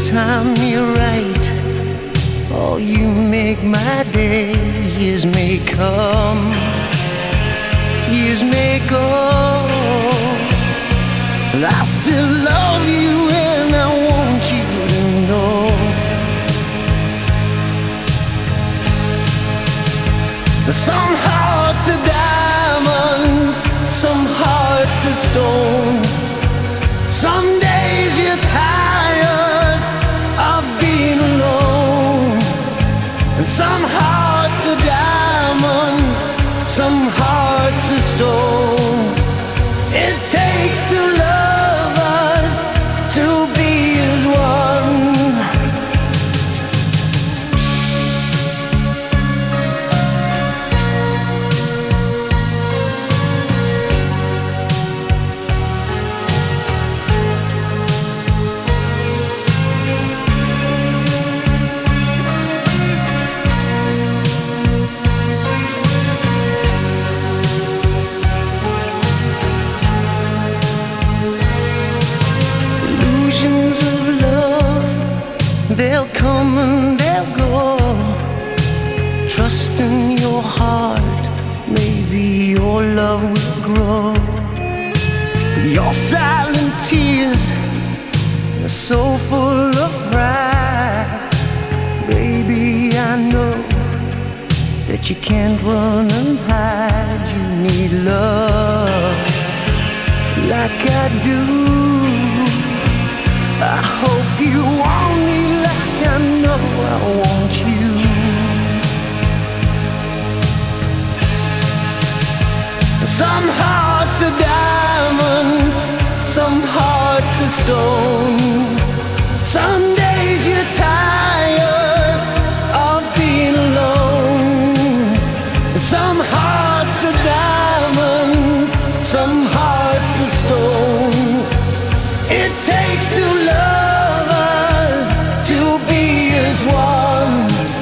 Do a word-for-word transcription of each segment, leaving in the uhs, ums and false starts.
time you're right. Oh, you make my day. Years may come, years may go, but I still love you and I want you to know. Some hearts are diamonds, some hearts are stone. Some days you're tired of being alone. And some hearts are diamonds, some hearts are stone. It takes two lovers to be as one. They'll come and they'll go. Trust in your heart, maybe your love will grow. Your silent tears are so full of pride. Baby, I know that you can't run and hide. You need love like I do. I hope you want me like I know I want you. Some hearts are diamonds, some hearts are stone. Some days you're tired of being alone. Some hearts are diamonds, some hearts are stone. It takes two lovers to be as one.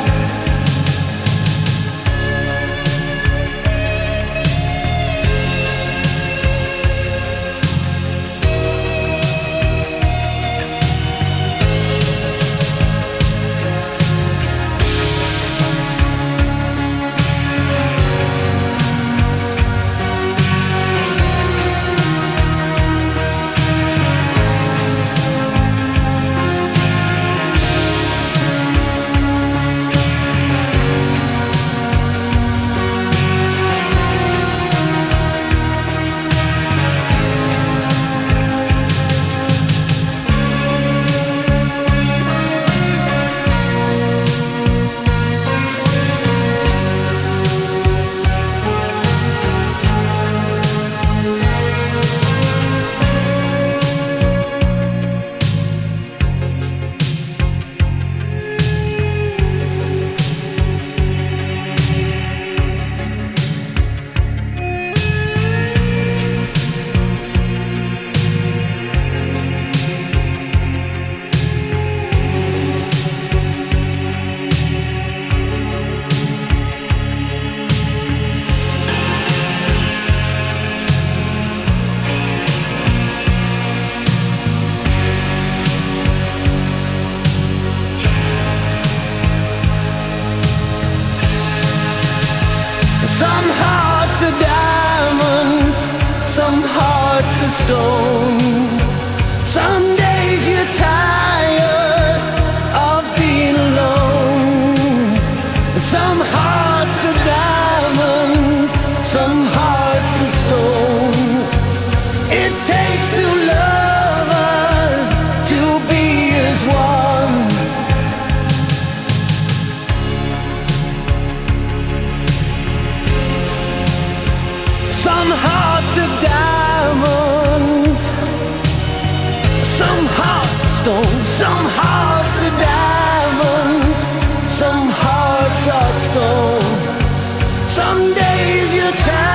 Some hearts are diamonds, some hearts are stone. Some days you're tired of being alone. Some hearts are diamonds, some hearts are stone. It takes two lovers to be as one. Some hearts are diamonds, some hearts are stone. Some hearts are diamonds, some hearts are stone. Some days you're tired